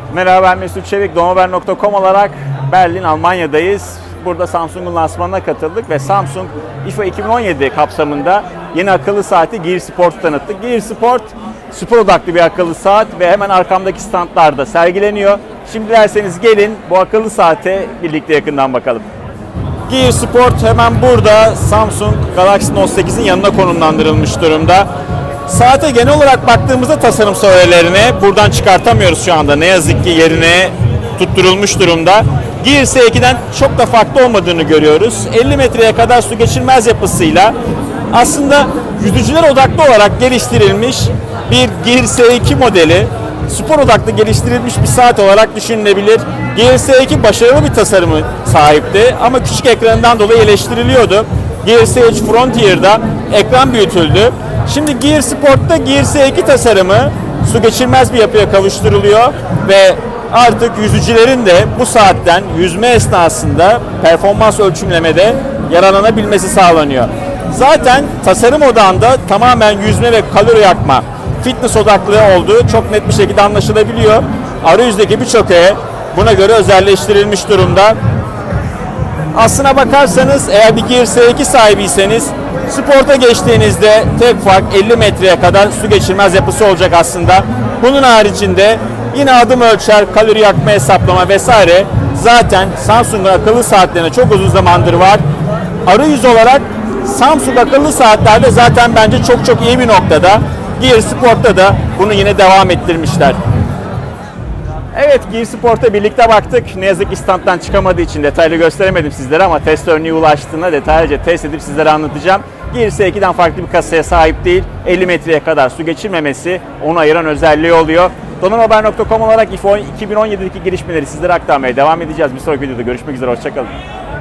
Merhaba, ben Mesut Çevik. Domover.com olarak Berlin, Almanya'dayız. Burada Samsung'un lansmanına katıldık ve Samsung IFA 2017 kapsamında yeni akıllı saati Gear Sport'u tanıttık. Gear Sport, spor odaklı bir akıllı saat ve hemen arkamdaki standlarda sergileniyor. Şimdi dilerseniz gelin bu akıllı saate birlikte yakından bakalım. Gear Sport hemen burada Samsung Galaxy Note 8'in yanına konumlandırılmış durumda. Saate genel olarak baktığımızda tasarımsal öğelerine buradan çıkartamıyoruz şu anda. Ne yazık ki yerine tutturulmuş durumda. Gear S2'den çok da farklı olmadığını görüyoruz. 50 metreye kadar su geçirmez yapısıyla aslında yüzücüler odaklı olarak geliştirilmiş bir Gear S2 modeli. Spor odaklı geliştirilmiş bir saat olarak düşünülebilir. Gear S2 başarılı bir tasarımı sahipti ama küçük ekranından dolayı eleştiriliyordu. Gear S3 Frontier'da ekran büyütüldü. Şimdi Gear Sport'ta Gear S2 tasarımı su geçirmez bir yapıya kavuşturuluyor ve artık yüzücülerin de bu saatten yüzme esnasında performans ölçümlemede yararlanabilmesi sağlanıyor. Zaten tasarım odağında tamamen yüzme ve kalori yakma, fitness odaklı olduğu çok net bir şekilde anlaşılabiliyor. Arayüzdeki birçok öğe buna göre özelleştirilmiş durumda. Aslına bakarsanız eğer bir Gear S2 sahibiyseniz sporta geçtiğinizde tek fark 50 metreye kadar su geçirmez yapısı olacak aslında. Bunun haricinde yine adım ölçer, kalori yakma hesaplama vesaire zaten Samsung'un akıllı saatlerine çok uzun zamandır var. Arayüz olarak Samsung akıllı saatlerde zaten bence çok iyi bir noktada. Gear Sport'ta da bunu yine devam ettirmişler. Evet, Gear Sport'a birlikte baktık. Ne yazık ki standtan çıkamadığı için detaylı gösteremedim sizlere ama test örneği ulaştığında detaylıca test edip sizlere anlatacağım. Gear S2'den farklı bir kasaya sahip değil. 50 metreye kadar su geçirmemesi onu ayıran özelliği oluyor. Domover.com olarak IFA 2017'deki gelişmeleri sizlere aktarmaya devam edeceğiz. Bir sonraki videoda görüşmek üzere, hoşçakalın.